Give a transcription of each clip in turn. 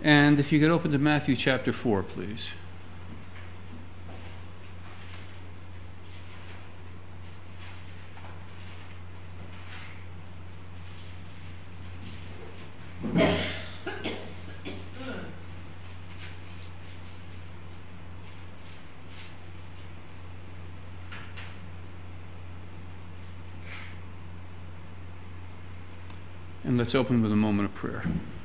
And if you could open to Matthew chapter 4, please. And let's open with a moment of prayer.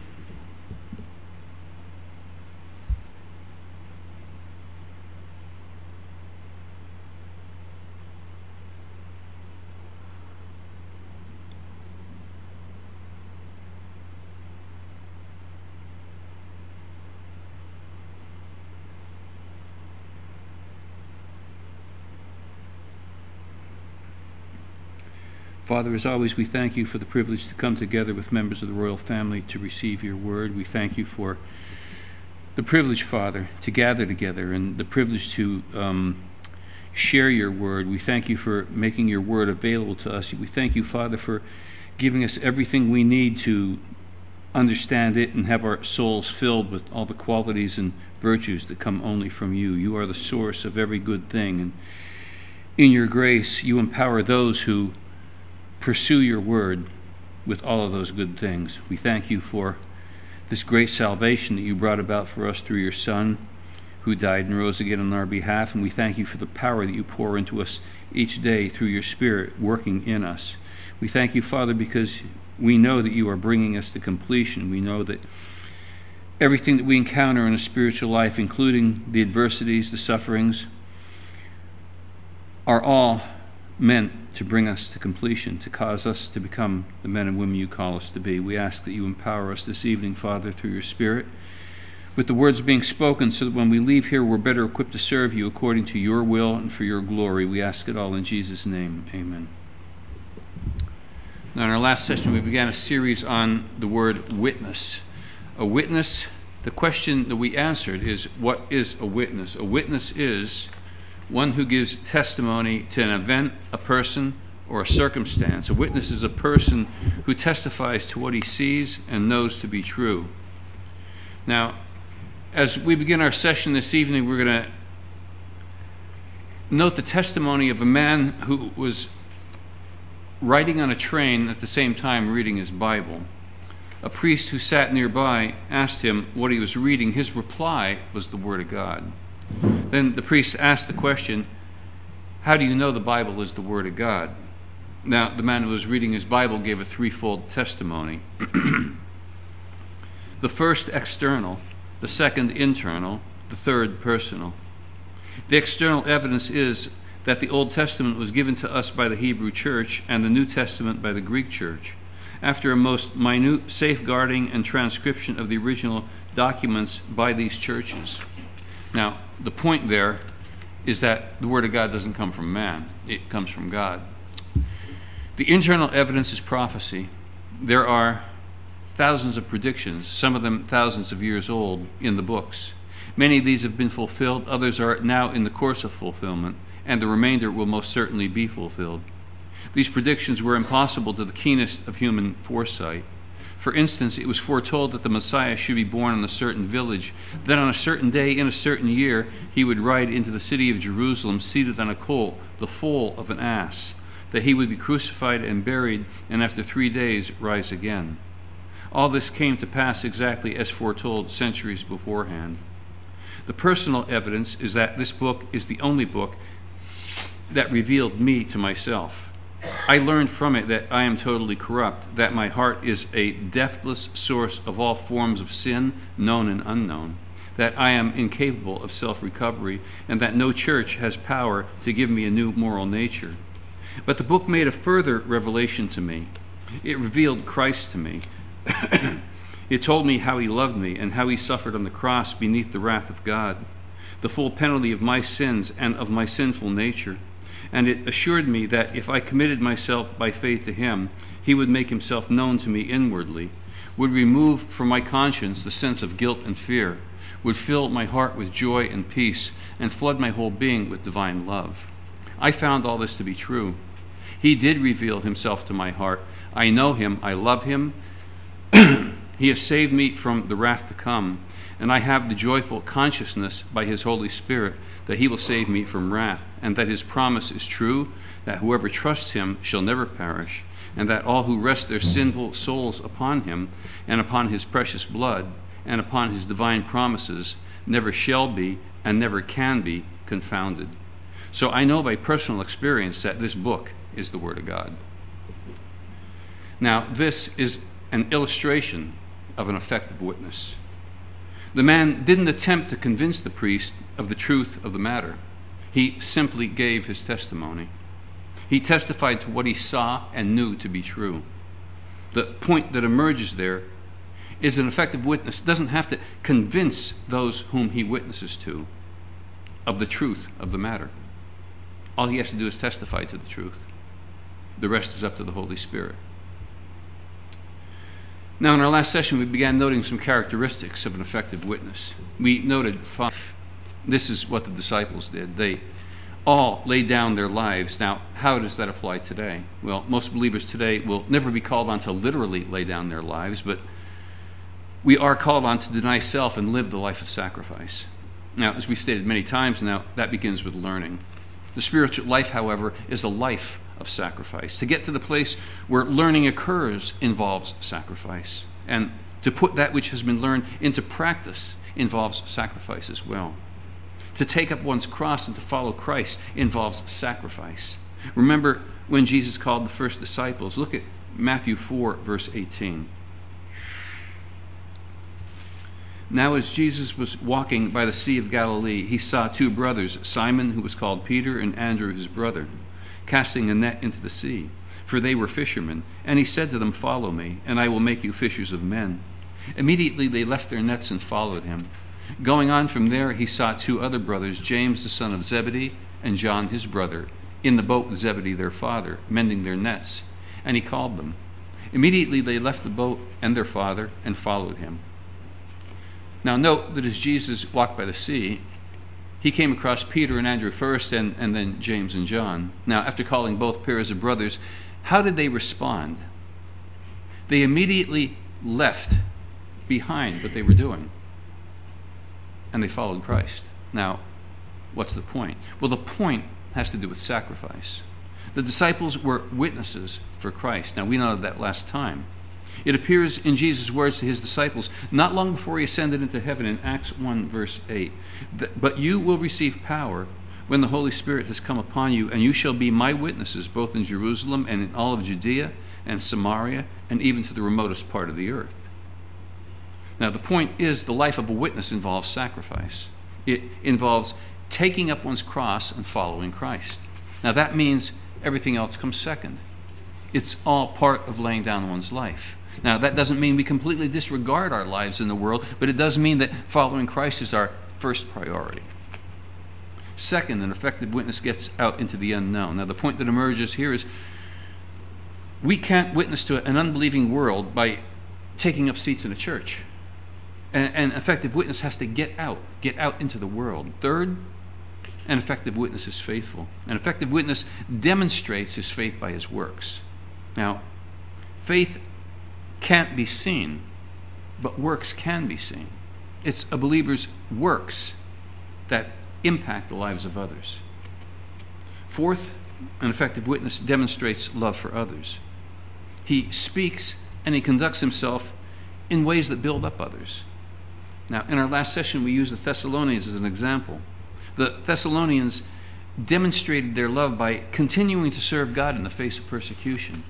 Father, as always, we thank you for the privilege to come together with members of the royal family to receive your word. We thank you for the privilege, Father, to gather together and the privilege to share your word. We thank you for making your word available to us. We thank you, Father, for giving us everything we need to understand it and have our souls filled with all the qualities and virtues that come only from you. You are the source of every good thing. And in your grace, you empower those who pursue your word with all of those good things. We thank you for this great salvation that you brought about for us through your Son, who died and rose again on our behalf. And we thank you for the power that you pour into us each day through your Spirit working in us. We thank you, Father, because we know that you are bringing us to completion. We know that everything that we encounter in a spiritual life, including the adversities, the sufferings, are all meant to bring us to completion, to cause us to become the men and women you call us to be. We ask that you empower us this evening, Father, through your Spirit, with the words being spoken, so that when we leave here, we're better equipped to serve you according to your will and for your glory. We ask it all in Jesus' name. Amen. Now, in our last session, we began a series on the word witness. A witness, the question that we answered is, what is a witness? A witness is one who gives testimony to an event, a person, or a circumstance. A witness is a person who testifies to what he sees and knows to be true. Now, as we begin our session this evening, we're going to note the testimony of a man who was riding on a train at the same time reading his Bible. A priest who sat nearby asked him what he was reading. His reply was the Word of God. Then the priest asked the question, how do you know the Bible is the Word of God? Now, the man who was reading his Bible gave a threefold testimony. The first external, the second internal, the third personal. The external evidence is that the Old Testament was given to us by the Hebrew church and the New Testament by the Greek church. After a most minute safeguarding and transcription of the original documents by these churches. Now, the point there is that the Word of God doesn't come from man. It comes from God. The internal evidence is prophecy. There are thousands of predictions, some of them thousands of years old, in the books. Many of these have been fulfilled. Others are now in the course of fulfillment, and the remainder will most certainly be fulfilled. These predictions were impossible to the keenest of human foresight. For instance, it was foretold that the Messiah should be born in a certain village, that on a certain day in a certain year he would ride into the city of Jerusalem seated on a colt, the foal of an ass, that he would be crucified and buried, and after 3 days rise again. All this came to pass exactly as foretold centuries beforehand. The personal evidence is that this book is the only book that revealed me to myself. I learned from it that I am totally corrupt, that my heart is a depthless source of all forms of sin, known and unknown, that I am incapable of self-recovery, and that no church has power to give me a new moral nature. But the book made a further revelation to me. It revealed Christ to me. It told me how he loved me and how he suffered on the cross beneath the wrath of God, the full penalty of my sins and of my sinful nature. And it assured me that if I committed myself by faith to him, he would make himself known to me inwardly, would remove from my conscience the sense of guilt and fear, would fill my heart with joy and peace, and flood my whole being with divine love. I found all this to be true. He did reveal himself to my heart. I know him. I love him. He has saved me from the wrath to come, and I have the joyful consciousness by his Holy Spirit that he will save me from wrath, and that his promise is true, that whoever trusts him shall never perish, and that all who rest their sinful souls upon him, and upon his precious blood, and upon his divine promises, never shall be and never can be confounded. So I know by personal experience that this book is the Word of God. Now, this is an illustration of an effective witness. The man didn't attempt to convince the priest of the truth of the matter. He simply gave his testimony. He testified to what he saw and knew to be true. The point that emerges there is an effective witness doesn't have to convince those whom he witnesses to of the truth of the matter. All he has to do is testify to the truth. The rest is up to the Holy Spirit. Now, in our last session, we began noting some characteristics of an effective witness. We noted 5. This is what the disciples did. They all laid down their lives. Now, how does that apply today? Well, most believers today will never be called on to literally lay down their lives, but we are called on to deny self and live the life of sacrifice. Now, as we stated many times now, that begins with learning. The spiritual life, however, is a life of sacrifice. To get to the place where learning occurs involves sacrifice. And to put that which has been learned into practice involves sacrifice as well. To take up one's cross and to follow Christ involves sacrifice. Remember when Jesus called the first disciples. Look at Matthew 4, verse 18. Now as Jesus was walking by the Sea of Galilee, he saw 2 brothers, Simon, who was called Peter, and Andrew, his brother, casting a net into the sea, for they were fishermen. And he said to them, "Follow me, and I will make you fishers of men." Immediately they left their nets and followed him. Going on from there, he saw 2 other brothers, James the son of Zebedee, and John his brother, in the boat with Zebedee their father, mending their nets. And he called them. Immediately they left the boat and their father and followed him. Now note that as Jesus walked by the sea, he came across Peter and Andrew first, and then James and John. Now, after calling both pairs of brothers, how did they respond? They immediately left behind what they were doing, and they followed Christ. Now, what's the point? Well, the point has to do with sacrifice. The disciples were witnesses for Christ. Now, we noted that last time. It appears in Jesus' words to his disciples not long before he ascended into heaven in Acts 1, verse 8. "But you will receive power when the Holy Spirit has come upon you, and you shall be my witnesses both in Jerusalem and in all of Judea and Samaria and even to the remotest part of the earth." Now, the point is the life of a witness involves sacrifice. It involves taking up one's cross and following Christ. Now, that means everything else comes second. It's all part of laying down one's life. Now, that doesn't mean we completely disregard our lives in the world, but it does mean that following Christ is our first priority. Second, an effective witness gets out into the unknown. Now, the point that emerges here is we can't witness to an unbelieving world by taking up seats in a church. An effective witness has to get out into the world. Third, an effective witness is faithful. An effective witness demonstrates his faith by his works. Now, faith can't be seen, but works can be seen. It's a believer's works that impact the lives of others. Fourth, an effective witness demonstrates love for others. He speaks and he conducts himself in ways that build up others. Now, in our last session, we used the Thessalonians as an example. The Thessalonians demonstrated their love by continuing to serve God in the face of persecution.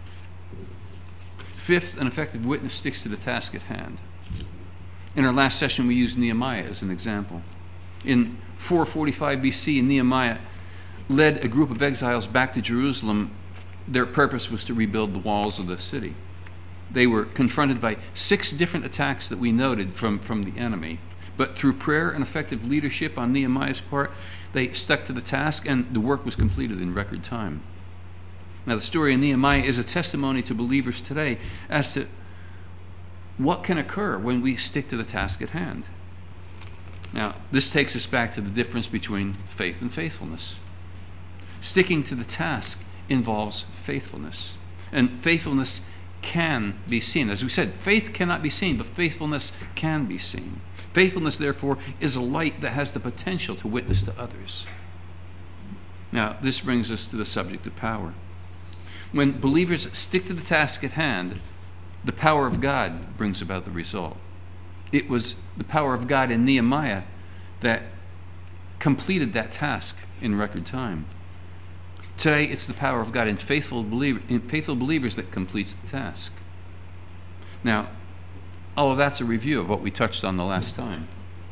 Fifth, an effective witness sticks to the task at hand. In our last session, we used Nehemiah as an example. In 445 BC, Nehemiah led a group of exiles back to Jerusalem. Their purpose was to rebuild the walls of the city. They were confronted by 6 different attacks that we noted from the enemy. But through prayer and effective leadership on Nehemiah's part, they stuck to the task and the work was completed in record time. Now, the story of Nehemiah is a testimony to believers today as to what can occur when we stick to the task at hand. Now, this takes us back to the difference between faith and faithfulness. Sticking to the task involves faithfulness. And faithfulness can be seen. As we said, faith cannot be seen, but faithfulness can be seen. Faithfulness, therefore, is a light that has the potential to witness to others. Now, this brings us to the subject of power. When believers stick to the task at hand, the power of God brings about the result. It was the power of God in Nehemiah that completed that task in record time. Today, it's the power of God in faithful believers that completes the task. Now, all of that's a review of what we touched on the last time.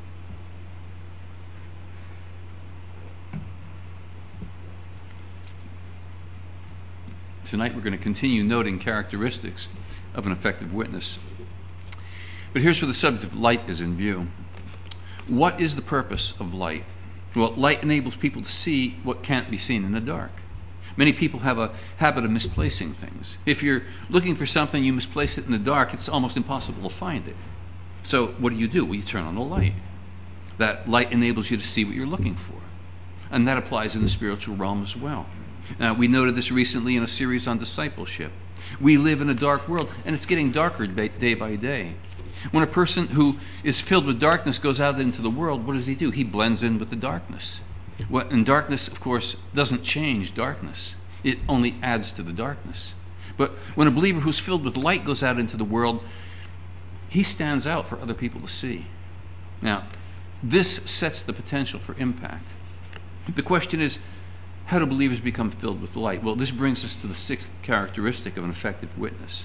Tonight, we're going to continue noting characteristics of an effective witness. But here's where the subject of light is in view. What is the purpose of light? Well, light enables people to see what can't be seen in the dark. Many people have a habit of misplacing things. If you're looking for something, you misplace it in the dark, it's almost impossible to find it. So what do? Well, you turn on the light. That light enables you to see what you're looking for. And that applies in the spiritual realm as well. We noted this recently in a series on discipleship. We live in a dark world, and it's getting darker day by day. When a person who is filled with darkness goes out into the world, what does he do? He blends in with the darkness. And darkness, of course, doesn't change darkness. It only adds to the darkness. But when a believer who's filled with light goes out into the world, he stands out for other people to see. Now, this sets the potential for impact. The question is, how do believers become filled with light? Well, this brings us to the sixth characteristic of an effective witness.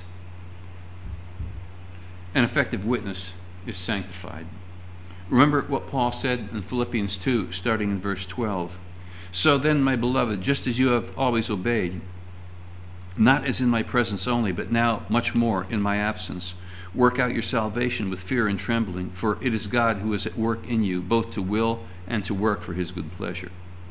An effective witness is sanctified. Remember what Paul said in Philippians 2, starting in verse 12. So then, my beloved, just as you have always obeyed, not as in my presence only, but now much more in my absence, work out your salvation with fear and trembling, for it is God who is at work in you, both to will and to work for his good pleasure.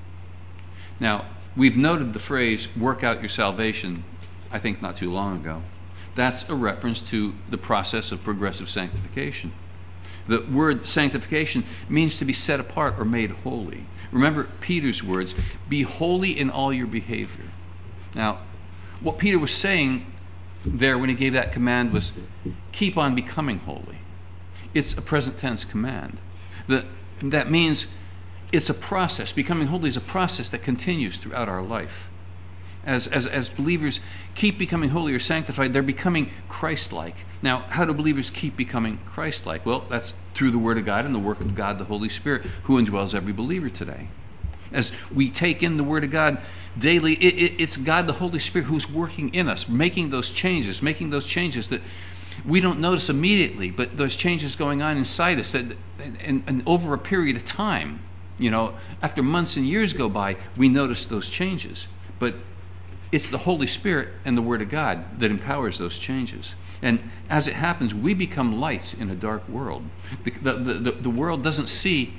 Now, we've noted the phrase, work out your salvation, I think not too long ago. That's a reference to the process of progressive sanctification. The word sanctification means to be set apart or made holy. Remember Peter's words, be holy in all your behavior. Now, what Peter was saying there when he gave that command was, keep on becoming holy. It's a present tense command. That means it's a process. Becoming holy is a process that continues throughout our life. As believers keep becoming holy or sanctified, they're becoming Christ-like. Now, how do believers keep becoming Christ-like? Well, that's through the Word of God and the work of God, the Holy Spirit, who indwells every believer today. As we take in the Word of God daily, it's God, the Holy Spirit, who's working in us, making those changes that we don't notice immediately, but those changes going on inside us that, and over a period of time, after months and years go by, we notice those changes. But it's the Holy Spirit and the Word of God that empowers those changes. And as it happens, we become lights in a dark world. The world doesn't see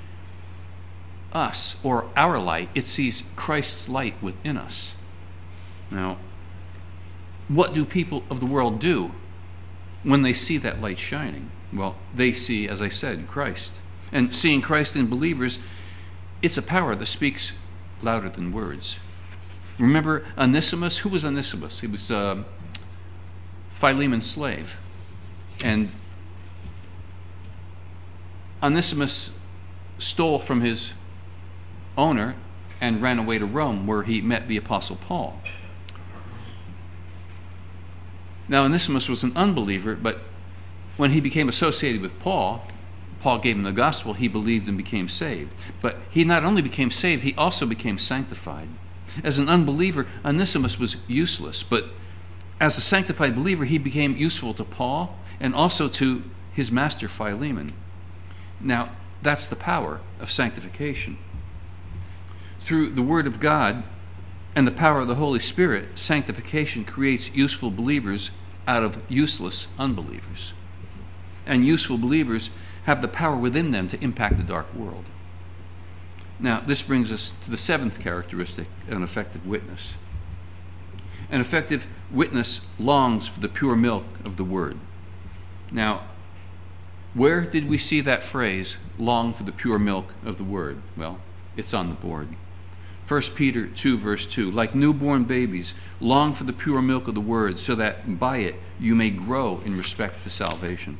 us or our light. It sees Christ's light within us. Now, what do people of the world do when they see that light shining? Well, they see, as I said, Christ. And seeing Christ in believers, it's a power that speaks louder than words. Remember Onesimus? Who was Onesimus? He was Philemon's slave. And Onesimus stole from his owner and ran away to Rome, where he met the Apostle Paul. Now, Onesimus was an unbeliever, but when he became associated with Paul gave him the gospel, he believed and became saved. But he not only became saved, he also became sanctified. As an unbeliever, Onesimus was useless, but as a sanctified believer, he became useful to Paul and also to his master Philemon. Now, that's the power of sanctification. Through the Word of God and the power of the Holy Spirit, sanctification creates useful believers out of useless unbelievers. And useful believers have the power within them to impact the dark world. Now, this brings us to the seventh characteristic of an effective witness. An effective witness longs for the pure milk of the Word. Now, where did we see that phrase, long for the pure milk of the Word? Well, it's on the board. 1 Peter 2, verse 2, like newborn babies, long for the pure milk of the word, so that by it you may grow in respect to salvation.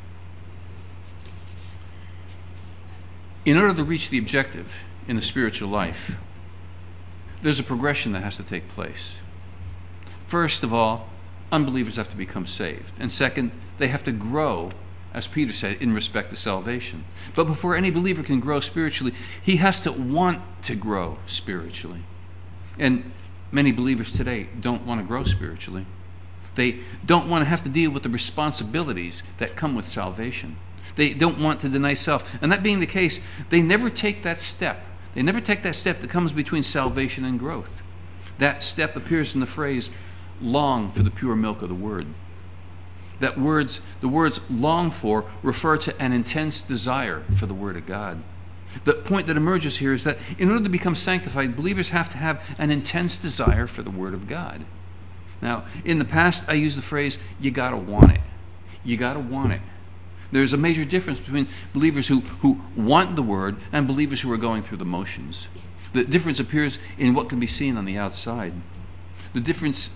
In order to reach the objective in the spiritual life, there's a progression that has to take place. First of all, unbelievers have to become saved. And second, they have to grow, as Peter said, in respect to salvation. But before any believer can grow spiritually, he has to want to grow spiritually. And many believers today don't want to grow spiritually. They don't want to have to deal with the responsibilities that come with salvation. They don't want to deny self. And that being the case, they never take that step. They never take that step that comes between salvation and growth. That step appears in the phrase, long for the pure milk of the word. The words long for refer to an intense desire for the word of God. The point that emerges here is that in order to become sanctified, believers have to have an intense desire for the word of God. Now, in the past, I used the phrase, you gotta want it. You gotta want it. There's a major difference between believers who want the word and believers who are going through the motions. The difference appears in what can be seen on the outside. The difference,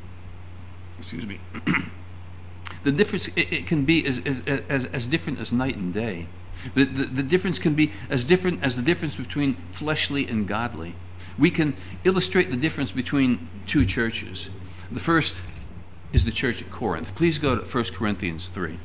the difference, it can be as different as night and day. The difference can be as different as the difference between fleshly and godly. We can illustrate the difference between two churches. The first is the church at Corinth. Please go to 1 Corinthians 3.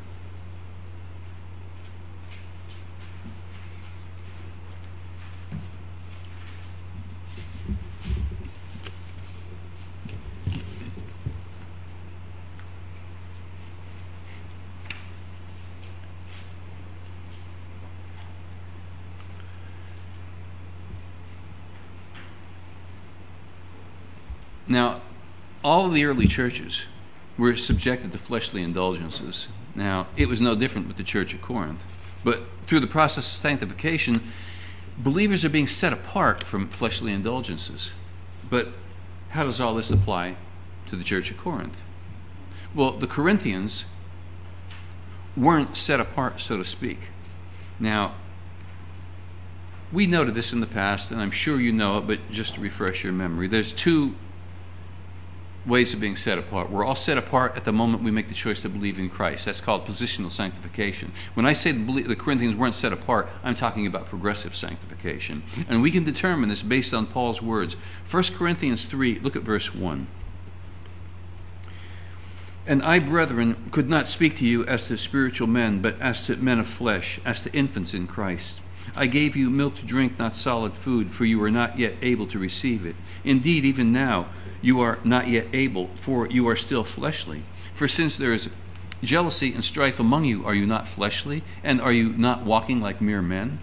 Now, all of the early churches were subjected to fleshly indulgences. Now, it was no different with the church at Corinth. But through the process of sanctification, believers are being set apart from fleshly indulgences. But how does all this apply to the church at Corinth? Well, the Corinthians weren't set apart, so to speak. Now, we noted this in the past, and I'm sure you know it, but just to refresh your memory, there's two ways of being set apart. We're all set apart at the moment we make the choice to believe in Christ. That's called positional sanctification. When I say the Corinthians weren't set apart, I'm talking about progressive sanctification. And we can determine this based on Paul's words. 1 Corinthians 3, look at verse 1. And I, brethren, could not speak to you as to spiritual men, but as to men of flesh, as to infants in Christ. I gave you milk to drink, not solid food, for you are not yet able to receive it. Indeed, even now you are not yet able, for you are still fleshly. For since there is jealousy and strife among you, are you not fleshly? And are you not walking like mere men?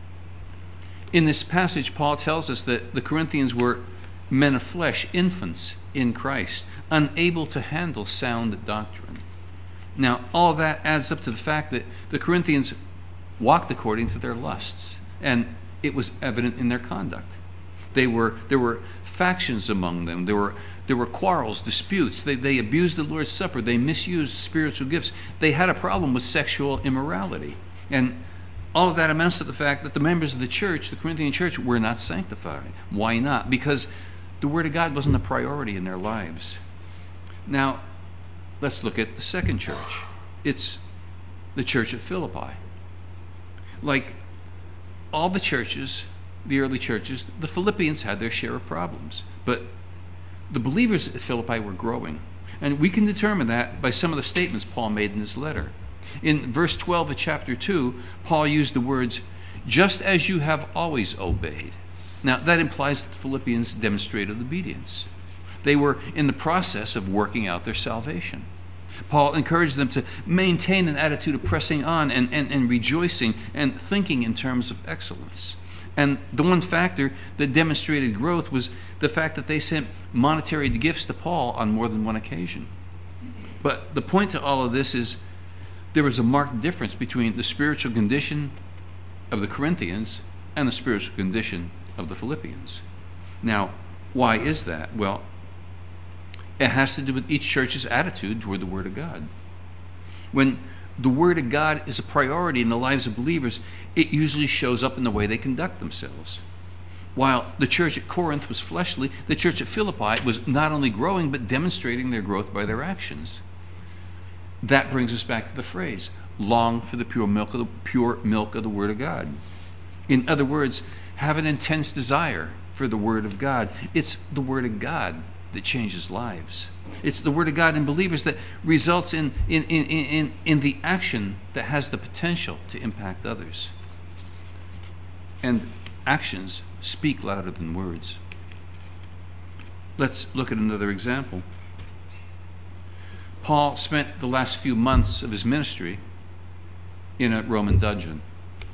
In this passage, Paul tells us that the Corinthians were men of flesh, infants in Christ, unable to handle sound doctrine. Now, all that adds up to the fact that the Corinthians walked according to their lusts, and it was evident in their conduct. There were factions among them. There were quarrels, disputes. They abused the Lord's Supper. They misused spiritual gifts. They had a problem with sexual immorality. And all of that amounts to the fact that the members of the church, the Corinthian church, were not sanctified. Why not? Because the Word of God wasn't a priority in their lives. Now, let's look at the second church. It's the church at Philippi. Like all the churches, the early churches, the Philippians had their share of problems. But the believers at Philippi were growing. And we can determine that by some of the statements Paul made in his letter. In verse 12 of chapter 2, Paul used the words, just as you have always obeyed. Now, that implies that the Philippians demonstrated obedience. They were in the process of working out their salvation. Paul encouraged them to maintain an attitude of pressing on and rejoicing and thinking in terms of excellence. And the one factor that demonstrated growth was the fact that they sent monetary gifts to Paul on more than one occasion. But the point to all of this is there was a marked difference between the spiritual condition of the Corinthians and the spiritual condition of the Philippians. Now, why is that? Well, it has to do with each church's attitude toward the Word of God. When the Word of God is a priority in the lives of believers, it usually shows up in the way they conduct themselves. While the church at Corinth was fleshly, the church at Philippi was not only growing, but demonstrating their growth by their actions. That brings us back to the phrase, long for the pure milk of the Word of God. In other words, have an intense desire for the Word of God. It's the Word of God that changes lives. It's the Word of God in believers that results in the action that has the potential to impact others. And actions speak louder than words. Let's look at another example. Paul spent the last few months of his ministry in a Roman dungeon.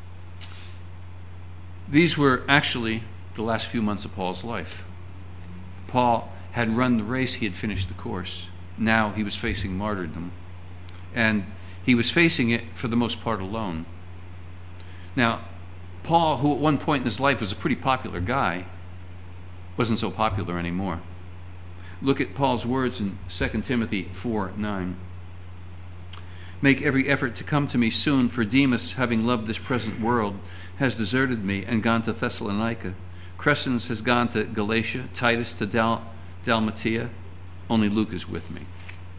These were actually the last few months of Paul's life. Paul had run the race, he had finished the course. Now he was facing martyrdom. And he was facing it for the most part alone. Now, Paul, who at one point in his life was a pretty popular guy, wasn't so popular anymore. Look at Paul's words in 2 Timothy 4:9. Make every effort to come to me soon, for Demas, having loved this present world, has deserted me and gone to Thessalonica. Crescens has gone to Galatia, Titus to Dalmatia. Only Luke is with me.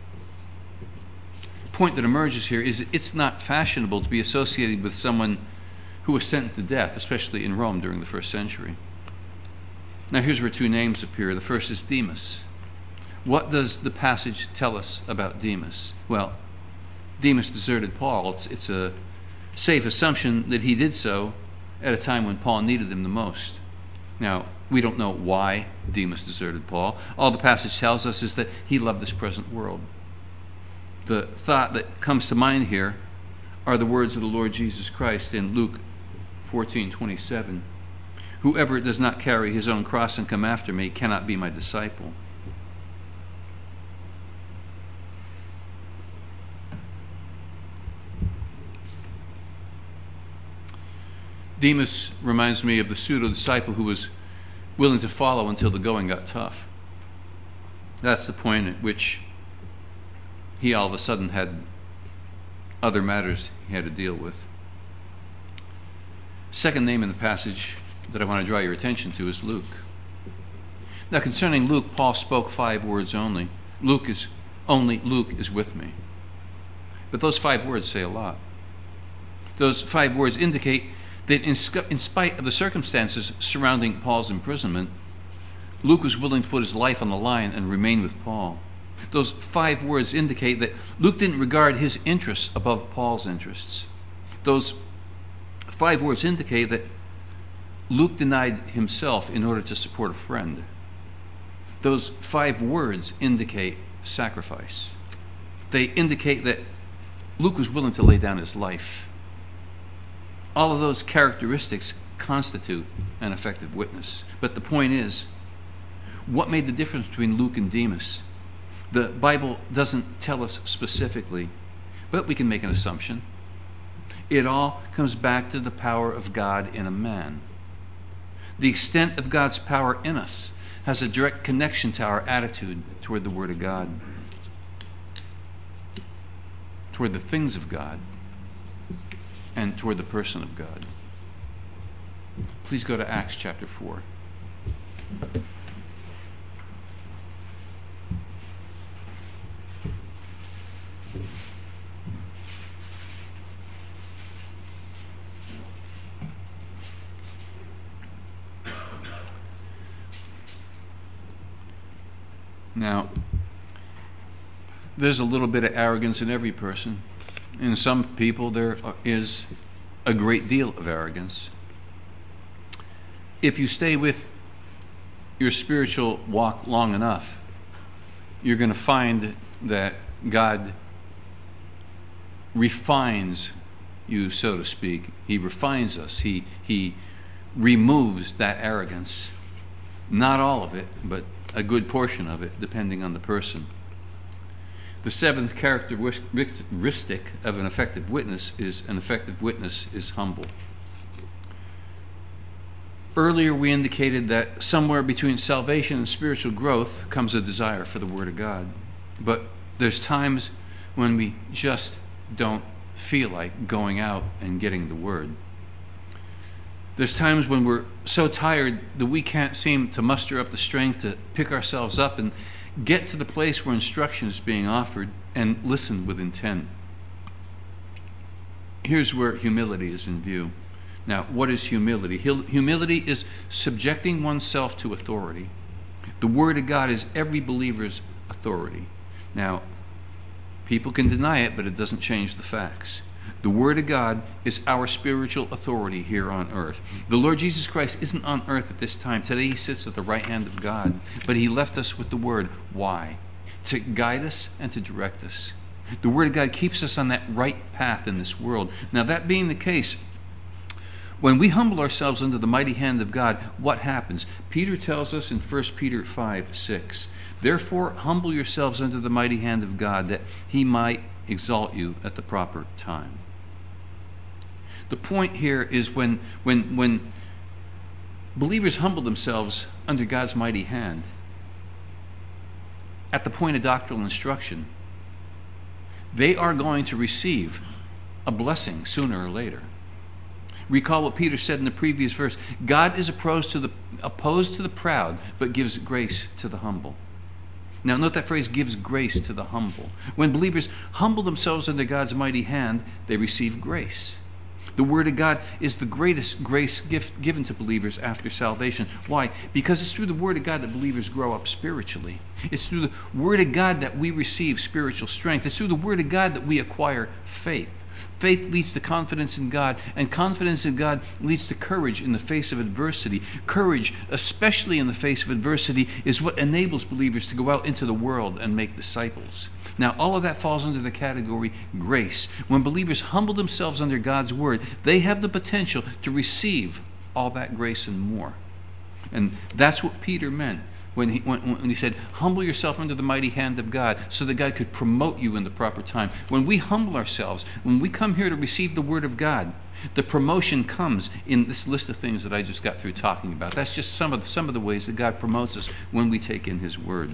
The point that emerges here is it's not fashionable to be associated with someone who was sentenced to death, especially in Rome during the first century. Now here's where two names appear. The first is Demas. What does the passage tell us about Demas? Well, Demas deserted Paul. It's a safe assumption that he did so at a time when Paul needed him the most. Now, we don't know why Demas deserted Paul. All the passage tells us is that he loved this present world. The thought that comes to mind here are the words of the Lord Jesus Christ in Luke 14:27. Whoever does not carry his own cross and come after me cannot be my disciple. Demas reminds me of the pseudo-disciple who was willing to follow until the going got tough. That's the point at which he all of a sudden had other matters he had to deal with. Second name in the passage that I want to draw your attention to is Luke. Now concerning Luke, Paul spoke 5 words only. Luke is with me. But those 5 words say a lot. Those 5 words indicate that in spite of the circumstances surrounding Paul's imprisonment, Luke was willing to put his life on the line and remain with Paul. Those 5 words indicate that Luke didn't regard his interests above Paul's interests. Those 5 words indicate that Luke denied himself in order to support a friend. Those 5 words indicate sacrifice. They indicate that Luke was willing to lay down his life. All of those characteristics constitute an effective witness. But the point is, what made the difference between Luke and Demas? The Bible doesn't tell us specifically, but we can make an assumption. It all comes back to the power of God in a man. The extent of God's power in us has a direct connection to our attitude toward the Word of God, toward the things of God, and toward the person of God. Please go to Acts chapter 4. Now, there's a little bit of arrogance in every person. In some people, there is a great deal of arrogance. If you stay with your spiritual walk long enough, you're going to find that God refines you, so to speak. He refines us. He removes that arrogance. Not all of it, but a good portion of it, depending on the person. The 7th characteristic of an effective witness is humble. Earlier we indicated that somewhere between salvation and spiritual growth comes a desire for the Word of God. But there's times when we just don't feel like going out and getting the Word. There's times when we're so tired that we can't seem to muster up the strength to pick ourselves up and get to the place where instruction is being offered and listen with intent. Here's where humility is in view. Now, what is humility? Humility is subjecting oneself to authority. The Word of God is every believer's authority. Now, people can deny it, but it doesn't change the facts. The Word of God is our spiritual authority here on earth. The Lord Jesus Christ isn't on earth at this time. Today He sits at the right hand of God, but He left us with the Word. Why? To guide us and to direct us. The Word of God keeps us on that right path in this world. Now, that being the case, when we humble ourselves under the mighty hand of God, what happens? Peter tells us in 1 Peter 5:6, "Therefore humble yourselves under the mighty hand of God, that He might exalt you at the proper time." The point here is when believers humble themselves under God's mighty hand, at the point of doctrinal instruction, they are going to receive a blessing sooner or later. Recall what Peter said in the previous verse. God is opposed to the proud, but gives grace to the humble. Now note that phrase, gives grace to the humble. When believers humble themselves under God's mighty hand, they receive grace. The Word of God is the greatest grace gift given to believers after salvation. Why? Because it's through the Word of God that believers grow up spiritually. It's through the Word of God that we receive spiritual strength. It's through the Word of God that we acquire faith. Faith leads to confidence in God, and confidence in God leads to courage in the face of adversity. Courage, especially in the face of adversity, is what enables believers to go out into the world and make disciples. Now, all of that falls under the category grace. When believers humble themselves under God's Word, they have the potential to receive all that grace and more. And that's what Peter meant when he said, humble yourself under the mighty hand of God, so that God could promote you in the proper time. When we humble ourselves, when we come here to receive the Word of God, the promotion comes in this list of things that I just got through talking about. That's just some of the ways that God promotes us when we take in His Word.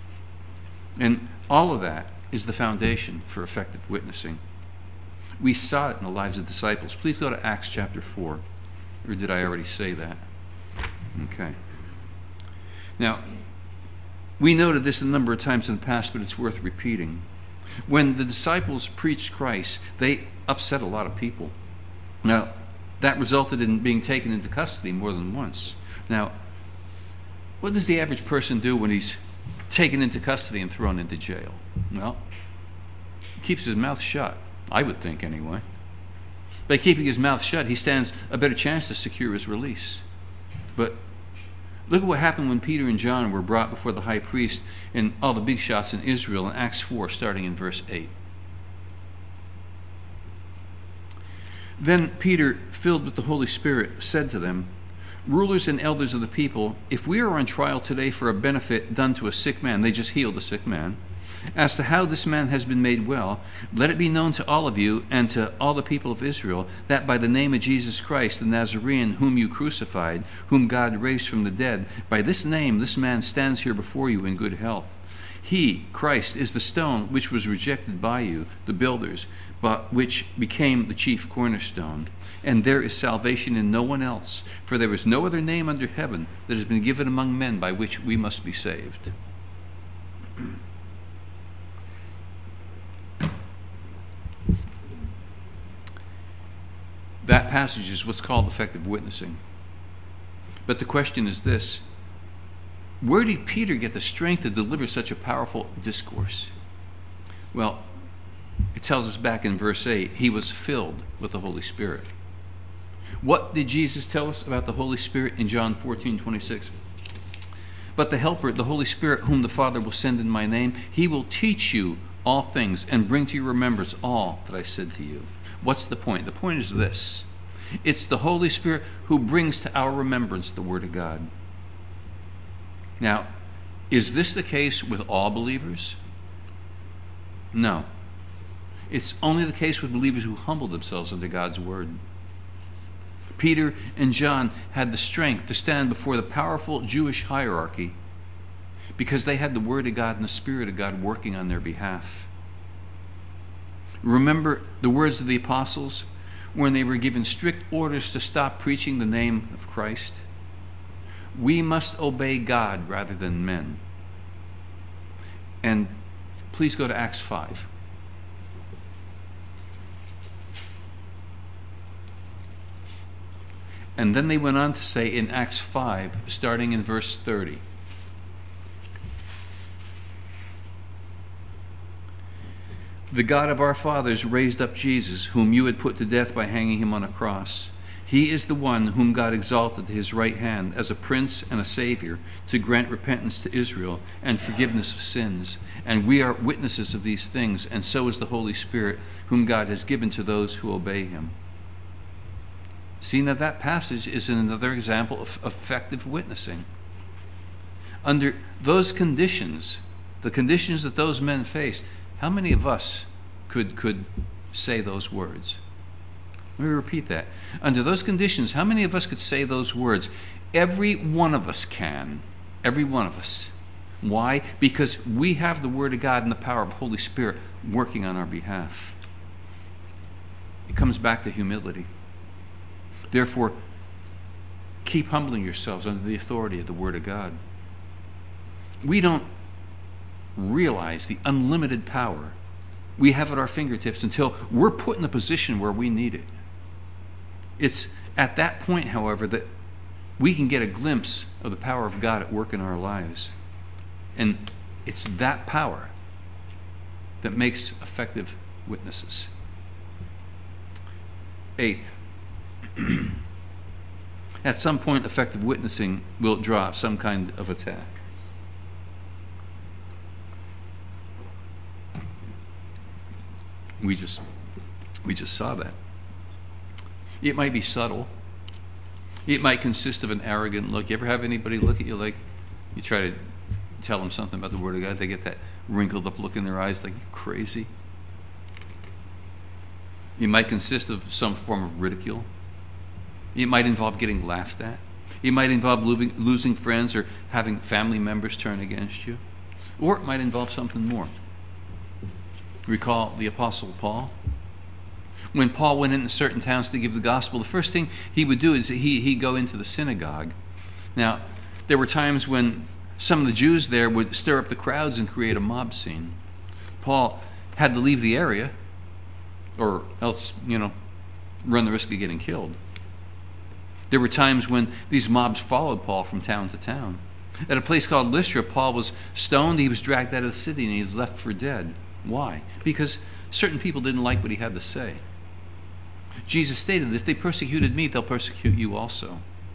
And all of that is the foundation for effective witnessing. We saw it in the lives of disciples. Please go to Acts chapter 4. Or did I already say that? Okay. Now, we noted this a number of times in the past, but it's worth repeating. When the disciples preached Christ, they upset a lot of people. Now, that resulted in being taken into custody more than once. Now, what does the average person do when he's taken into custody and thrown into jail? Well, he keeps his mouth shut, I would think anyway. By keeping his mouth shut, he stands a better chance to secure his release. But look at what happened when Peter and John were brought before the high priest and all the big shots in Israel in Acts 4, starting in verse 8. Then Peter, filled with the Holy Spirit, said to them, "Rulers and elders of the people, if we are on trial today for a benefit done to a sick man," they just healed a sick man, "as to how this man has been made well, let it be known to all of you and to all the people of Israel that by the name of Jesus Christ, the Nazarene, whom you crucified, whom God raised from the dead, by this name this man stands here before you in good health. He, Christ, is the stone which was rejected by you, the builders, but which became the chief cornerstone. And there is salvation in no one else, for there is no other name under heaven that has been given among men by which we must be saved." That passage is what's called effective witnessing. But the question is this: where did Peter get the strength to deliver such a powerful discourse? Well, it tells us back in verse 8, he was filled with the Holy Spirit. What did Jesus tell us about the Holy Spirit in John 14:26? "But the Helper, the Holy Spirit, whom the Father will send in my name, he will teach you all things and bring to your remembrance all that I said to you." What's the point? The point is this: it's the Holy Spirit who brings to our remembrance the Word of God. Now, is this the case with all believers? No. It's only the case with believers who humble themselves under God's Word. Peter and John had the strength to stand before the powerful Jewish hierarchy because they had the Word of God and the Spirit of God working on their behalf. Remember the words of the apostles? when they were given strict orders to stop preaching the name of Christ? We must obey God rather than men. And please go to Acts 5. And then they went on to say in Acts 5, starting in verse 30. The God of our fathers raised up Jesus, whom you had put to death by hanging him on a cross. He is the one whom God exalted to his right hand as a prince and a savior to grant repentance to Israel and forgiveness of sins. And we are witnesses of these things, and so is the Holy Spirit, whom God has given to those who obey him. See, now that passage is another example of effective witnessing. Under those conditions, the conditions that those men faced, how many of us could say those words? Let me repeat that. Under those conditions, how many of us could say those words? Every one of us can. Every one of us. Why? Because we have the Word of God and the power of the Holy Spirit working on our behalf. It comes back to humility. Therefore, keep humbling yourselves under the authority of the Word of God. We don't realize the unlimited power we have at our fingertips until we're put in a position where we need it. It's at that point, however, that we can get a glimpse of the power of God at work in our lives. And it's that power that makes effective witnesses. Eighth, at some point, effective witnessing will draw some kind of attack. We just saw that. It might be subtle. It might consist of an arrogant look. You ever have anybody look at you like you try to tell them something about the Word of God? They get that wrinkled up look in their eyes like you're crazy. It might consist of some form of ridicule. It might involve getting laughed at. It might involve losing friends or having family members turn against you. Or it might involve something more. Recall the Apostle Paul. When Paul went into certain towns to give the gospel, the first thing he would do is he'd go into the synagogue. Now, there were times when some of the Jews there would stir up the crowds and create a mob scene. Paul had to leave the area, or else, run the risk of getting killed. There were times when these mobs followed Paul from town to town. At a place called Lystra, Paul was stoned, he was dragged out of the city, and he was left for dead. Why? Because certain people didn't like what he had to say. Jesus stated, if they persecuted me, they'll persecute you also.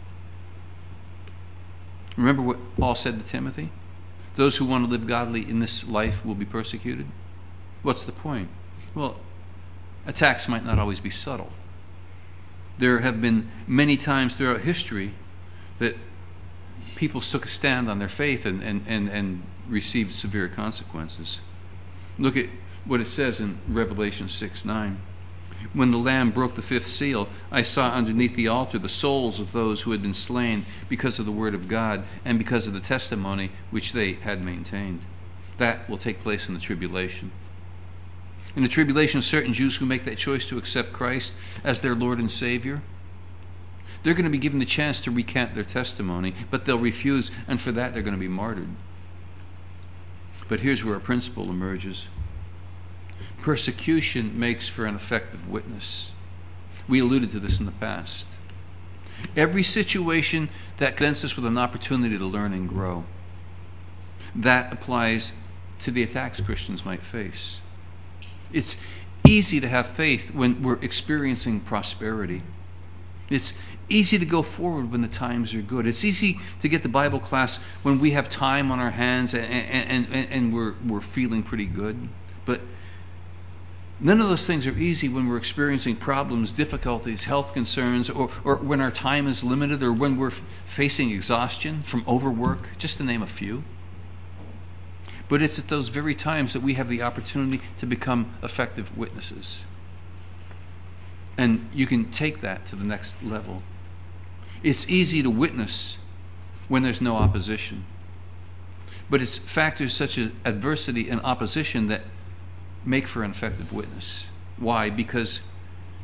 Remember what Paul said to Timothy? Those who want to live godly in this life will be persecuted. What's the point? Well, attacks might not always be subtle. There have been many times throughout history that people took a stand on their faith and received severe consequences. Look at what it says in Revelation 6:9. When the Lamb broke the fifth seal, I saw underneath the altar the souls of those who had been slain because of the word of God and because of the testimony which they had maintained. That will take place in the tribulation. In the tribulation, certain Jews who make that choice to accept Christ as their Lord and Savior, they're going to be given the chance to recant their testimony, but they'll refuse, and for that they're going to be martyred. But here's where a principle emerges. Persecution makes for an effective witness. We alluded to this in the past. Every situation that presents us with an opportunity to learn and grow, that applies to the attacks Christians might face. It's easy to have faith when we're experiencing prosperity. It's easy to go forward when the times are good. It's easy to get to Bible class when we have time on our hands and we're feeling pretty good. But none of those things are easy when we're experiencing problems, difficulties, health concerns, or when our time is limited, or when we're facing exhaustion from overwork, just to name a few. But it's at those very times that we have the opportunity to become effective witnesses. And you can take that to the next level. It's easy to witness when there's no opposition. But it's factors such as adversity and opposition that make for an effective witness. Why? Because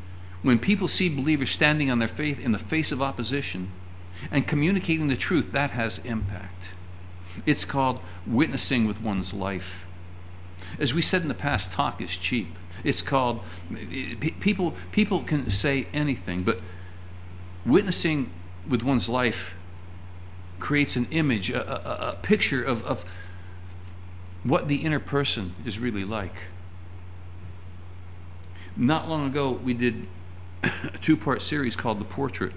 When people see believers standing on their faith in the face of opposition and communicating the truth, that has impact. It's called witnessing with one's life. As we said in the past, talk is cheap. It's called, people can say anything, but witnessing with one's life creates an image, a picture of what the inner person is really like. Not long ago, we did a 2-part series called The Portrait.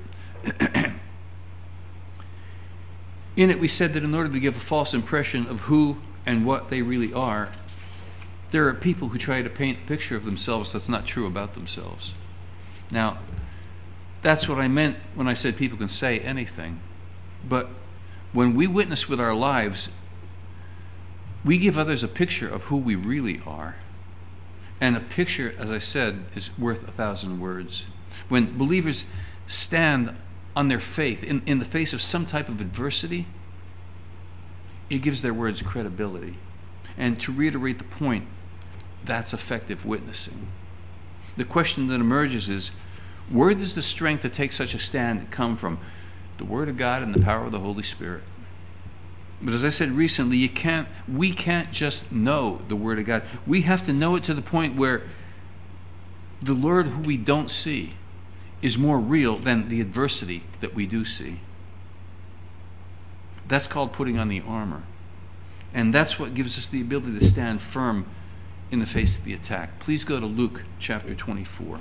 In it, we said that in order to give a false impression of who and what they really are, there are people who try to paint a picture of themselves that's not true about themselves. Now, that's what I meant when I said people can say anything. But when we witness with our lives, we give others a picture of who we really are. And a picture, as I said, is worth 1,000 words. When believers stand on their faith in the face of some type of adversity, it gives their words credibility. And to reiterate the point, that's effective witnessing. The question that emerges is, where does the strength to take such a stand come from? The Word of God and the power of the Holy Spirit. But as I said recently, we can't just know the Word of God. We have to know it to the point where the Lord who we don't see is more real than the adversity that we do see. That's called putting on the armor. And that's what gives us the ability to stand firm in the face of the attack. Please go to Luke chapter 24.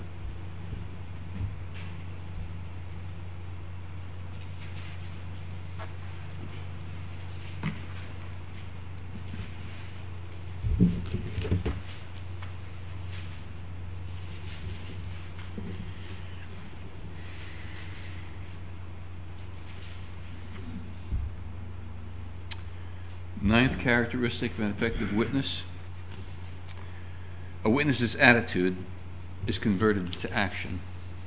Ninth characteristic of an effective witness. A witness's attitude is converted to action.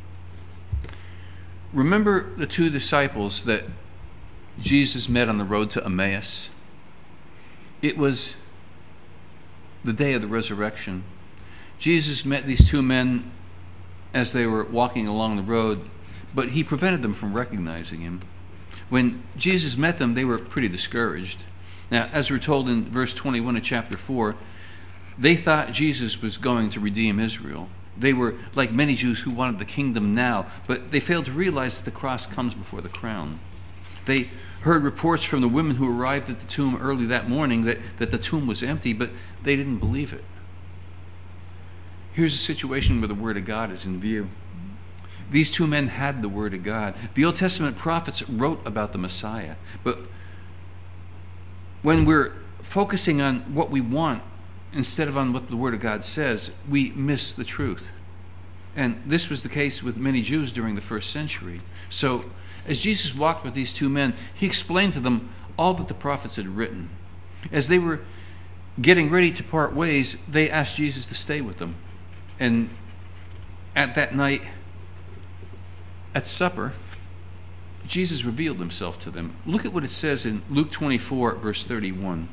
Remember the 2 disciples that Jesus met on the road to Emmaus? It was the day of the resurrection. Jesus met these 2 men as they were walking along the road, but he prevented them from recognizing him. When Jesus met them, they were pretty discouraged. Now, as we're told in verse 21 of chapter 4, they thought Jesus was going to redeem Israel. They were like many Jews who wanted the kingdom now, but they failed to realize that the cross comes before the crown. They heard reports from the women who arrived at the tomb early that morning that the tomb was empty, but they didn't believe it. Here's a situation where the Word of God is in view. These 2 men had the Word of God. The Old Testament prophets wrote about the Messiah, but when we're focusing on what we want instead of on what the Word of God says, we miss the truth. And this was the case with many Jews during the first century. So as Jesus walked with these 2 men, he explained to them all that the prophets had written. As they were getting ready to part ways, they asked Jesus to stay with them. And at that night, at supper, Jesus revealed himself to them. Look at what it says in Luke 24, verse 31.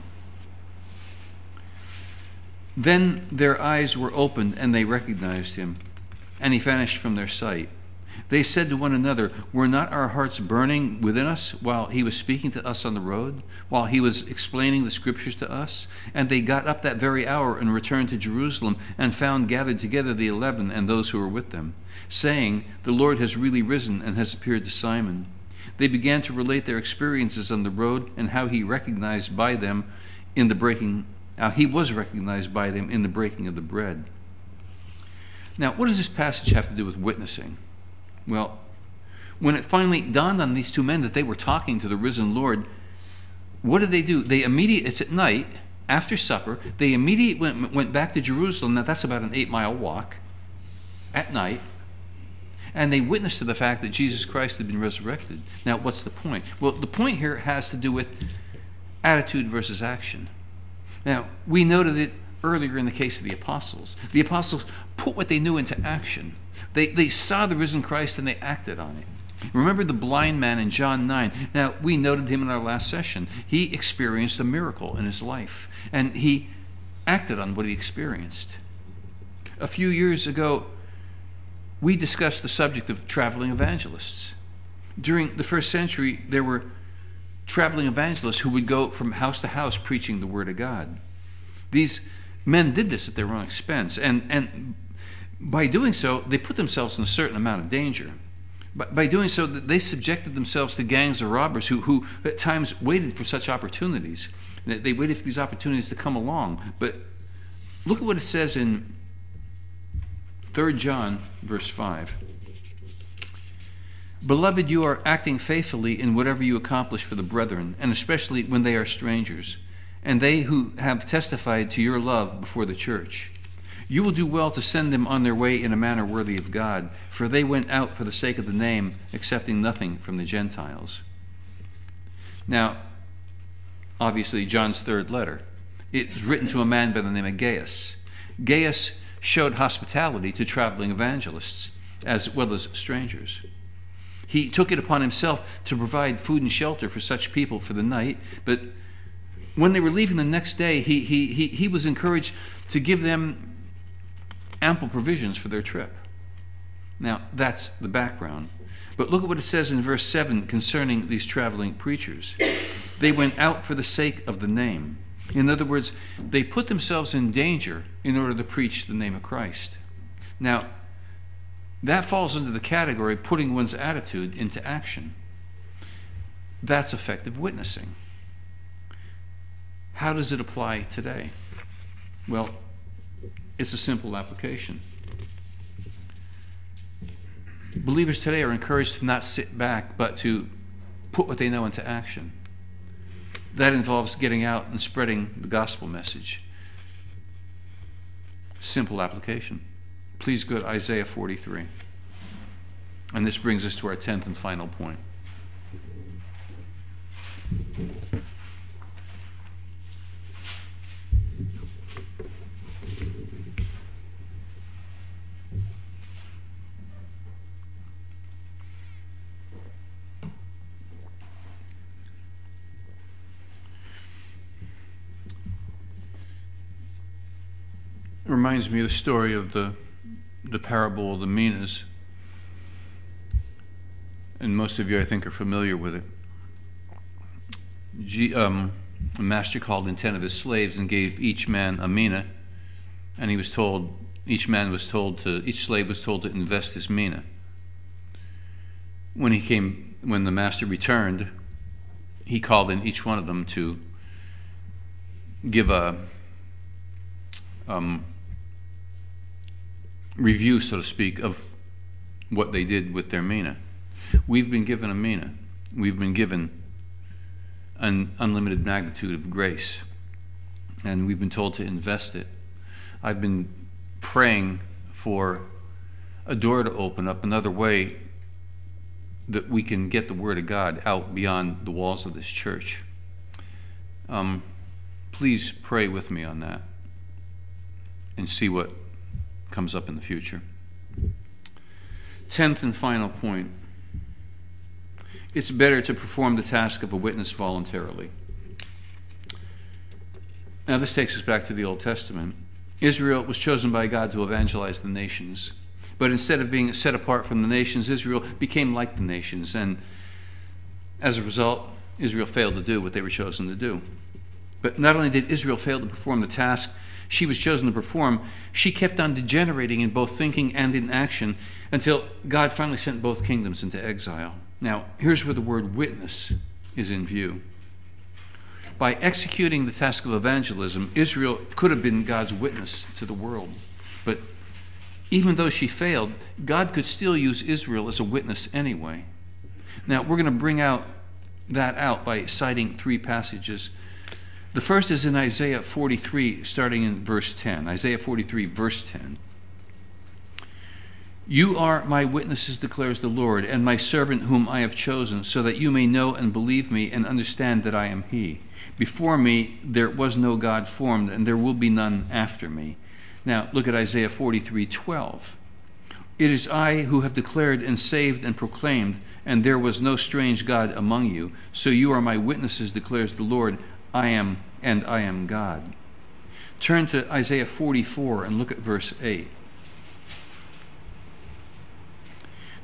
Then their eyes were opened, and they recognized him, and he vanished from their sight. They said to one another, "Were not our hearts burning within us while he was speaking to us on the road, while he was explaining the scriptures to us?" And they got up that very hour and returned to Jerusalem, and found gathered together the 11 and those who were with them, saying, "The Lord has really risen and has appeared to Simon." They began to relate their experiences on the road and how he was recognized by them in the breaking of the bread. Now, what does this passage have to do with witnessing? Well, when it finally dawned on these 2 men that they were talking to the risen Lord, what did they do? It's at night, after supper, they immediately went back to Jerusalem. Now, that's about an 8-mile walk at night. And they witnessed to the fact that Jesus Christ had been resurrected. Now, what's the point? Well, the point here has to do with attitude versus action. Now, we noted it earlier in the case of the apostles. The apostles put what they knew into action. They saw the risen Christ and they acted on it. Remember the blind man in John 9. Now, we noted him in our last session. He experienced a miracle in his life, and he acted on what he experienced. A few years ago, we discussed the subject of traveling evangelists. During the first century, there were traveling evangelists who would go from house to house preaching the Word of God. These men did this at their own expense, and by doing so, they put themselves in a certain amount of danger. By doing so, they subjected themselves to gangs of robbers who at times waited for such opportunities. They waited for these opportunities to come along. But look at what it says in 3 John, verse 5. Beloved, you are acting faithfully in whatever you accomplish for the brethren, and especially when they are strangers, and they who have testified to your love before the church. You will do well to send them on their way in a manner worthy of God, for they went out for the sake of the name, accepting nothing from the Gentiles. Now, obviously, John's third letter. It's written to a man by the name of Gaius. Gaius showed hospitality to traveling evangelists, as well as strangers. He took it upon himself to provide food and shelter for such people for the night, but when they were leaving the next day, he was encouraged to give them ample provisions for their trip. Now, that's the background. But look at what it says in verse 7 concerning these traveling preachers. They went out for the sake of the name. In other words, they put themselves in danger in order to preach the name of Christ. Now, that falls into the category of putting one's attitude into action. That's effective witnessing. How does it apply today? Well, it's a simple application. Believers today are encouraged to not sit back, but to put what they know into action. That involves getting out and spreading the gospel message. Simple application. Please go to Isaiah 43. And this brings us to our 10th and final point. It reminds me of the story of the parable of the minas. And most of you, I think, are familiar with it. A master called in 10 of his slaves and gave each man a mina. And he was told, each slave was told to invest his mina. When the master returned, he called in each one of them to give a review, so to speak, of what they did with their mina. We've been given a mina. We've been given an unlimited magnitude of grace, and we've been told to invest it. I've been praying for a door to open up, another way that we can get the Word of God out beyond the walls of this church. Please pray with me on that and see what comes up in the future. 10th and final point. It's better to perform the task of a witness voluntarily. Now, this takes us back to the Old Testament. Israel was chosen by God to evangelize the nations. But instead of being set apart from the nations, Israel became like the nations. And as a result, Israel failed to do what they were chosen to do. But not only did Israel fail to perform the task she was chosen to perform, she kept on degenerating in both thinking and in action until God finally sent both kingdoms into exile. Now, here's where the word witness is in view. By executing the task of evangelism, Israel could have been God's witness to the world. But even though she failed, God could still use Israel as a witness anyway. Now, we're going to bring that out by citing 3 passages. The first is in Isaiah 43, starting in verse 10. Isaiah 43, verse 10. You are my witnesses, declares the Lord, and my servant whom I have chosen, so that you may know and believe me and understand that I am he. Before me there was no God formed, and there will be none after me. Now look at Isaiah 43:12. It is I who have declared and saved and proclaimed, and there was no strange God among you. So you are my witnesses, declares the Lord. I am, and I am God. Turn to Isaiah 44 and look at verse 8.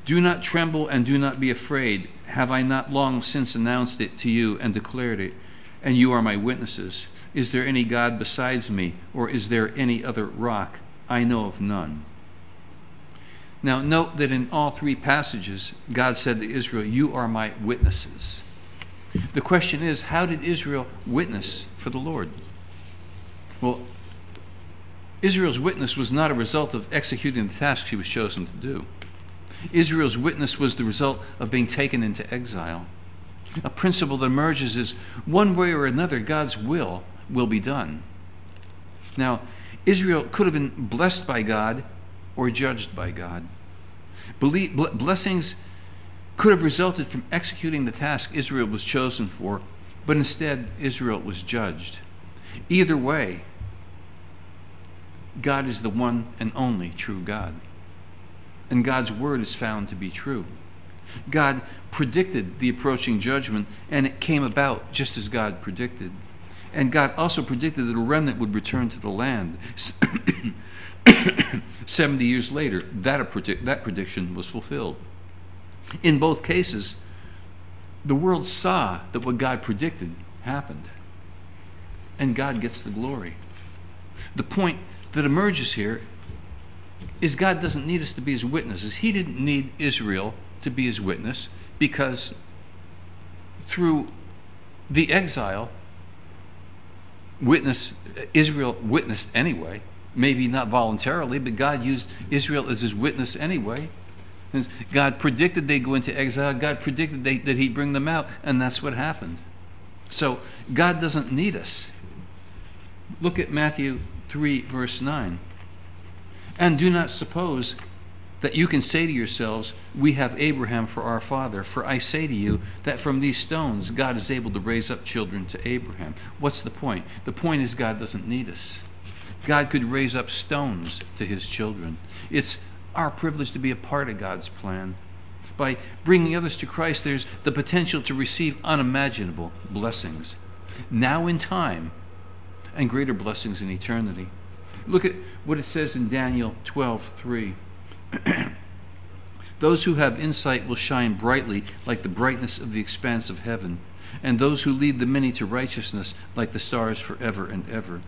Do not tremble and do not be afraid. Have I not long since announced it to you and declared it? And you are my witnesses. Is there any God besides me, or is there any other rock? I know of none. Now note that in all three passages, God said to Israel, you are my witnesses. The question is, how did Israel witness for the Lord? Well, Israel's witness was not a result of executing the task she was chosen to do. Israel's witness was the result of being taken into exile. A principle that emerges is, one way or another, God's will be done. Now, Israel could have been blessed by God or judged by God. Blessings could have resulted from executing the task Israel was chosen for, but instead Israel was judged. Either way, God is the one and only true God. And God's word is found to be true. God predicted the approaching judgment, and it came about just as God predicted. And God also predicted that a remnant would return to the land. 70 years later, that prediction was fulfilled. In both cases, the world saw that what God predicted happened. And God gets the glory. The point that emerges here is God doesn't need us to be his witnesses. He didn't need Israel to be his witness, because through the exile, Israel witnessed anyway. Maybe not voluntarily, but God used Israel as his witness anyway. God predicted they'd go into exile. God predicted that he'd bring them out, and that's what happened. So God doesn't need us. Look at Matthew 3, verse 9. And do not suppose that you can say to yourselves, we have Abraham for our father. For I say to you that from these stones God is able to raise up children to Abraham. What's the point? The point is God doesn't need us. God could raise up stones to his children. It's our privilege to be a part of God's plan. By bringing others to Christ, there's the potential to receive unimaginable blessings, now in time, and greater blessings in eternity. Look at what it says in Daniel 12:3. Those who have insight will shine brightly like the brightness of the expanse of heaven, and those who lead the many to righteousness like the stars forever and ever.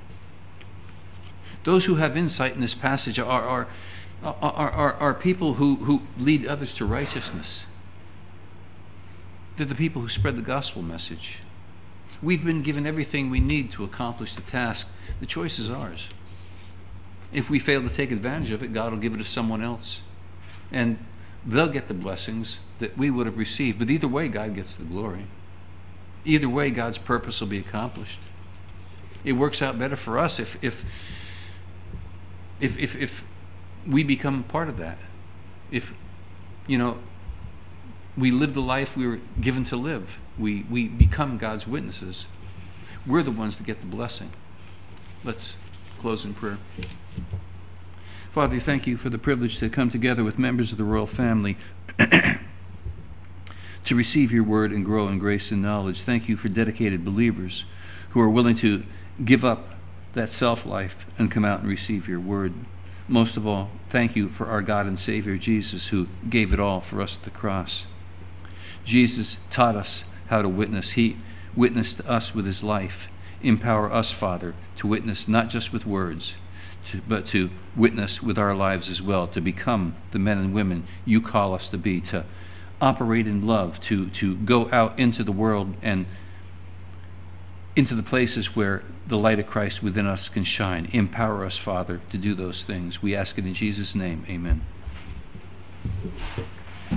Those who have insight in this passage are people who lead others to righteousness. They're the people who spread the gospel message. We've been given everything we need to accomplish the task. The choice is ours. If we fail to take advantage of it, God will give it to someone else. And they'll get the blessings that we would have received. But either way, God gets the glory. Either way, God's purpose will be accomplished. It works out better for us if we become part of that. If, we live the life we were given to live. We become God's witnesses. We're the ones that get the blessing. Let's close in prayer. Father, thank you for the privilege to come together with members of the royal family to receive your word and grow in grace and knowledge. Thank you for dedicated believers who are willing to give up that self-life and come out and receive your word. Most of all, thank you for our God and Savior Jesus, who gave it all for us at the cross. Jesus taught us how to witness. He witnessed to us with his life. Empower us, Father, to witness not just with words, but to witness with our lives as well, to become the men and women you call us to be, to operate in love, to go out into the world and into the places where the light of Christ within us can shine. Empower us, Father, to do those things. We ask it in Jesus' name. Amen.